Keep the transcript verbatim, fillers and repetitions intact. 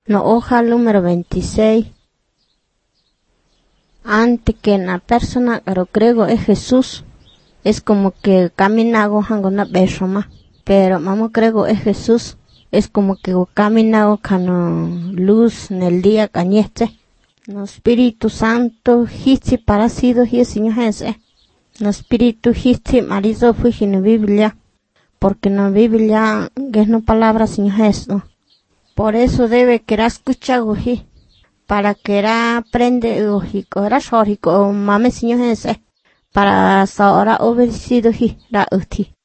No hoja número veintiséis. Antes que la persona que creo es Jesús, es como que caminaba con una persona, pero mamá creo es Jesús, es como que caminaba con luz en el día cañete. No Espíritu Santo, hichi parecido y el Señor Jesús. No Espíritu hichi marido fui en la Biblia, porque en la Biblia es no palabra Señor Jesús. Por eso debe que escuchar hoy, para que aprender hoy, que era sorry, que mame Señor Jesús, para ahora obedecido hoy, la uti.